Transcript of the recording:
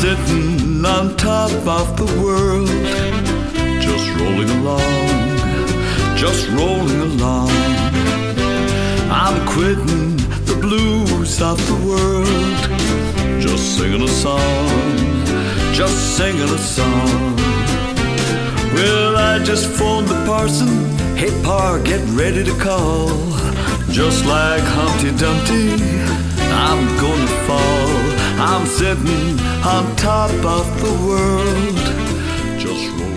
sitting on top of the world, just rolling along, just rolling along. I'm quitting the blues of the world, just singing a song, just singing a song. Well, I just phoned the parson, hey pa, get ready to call. Just like Humpty Dumpty, I'm gonna fall. I'm sitting on top of the world, just rolling.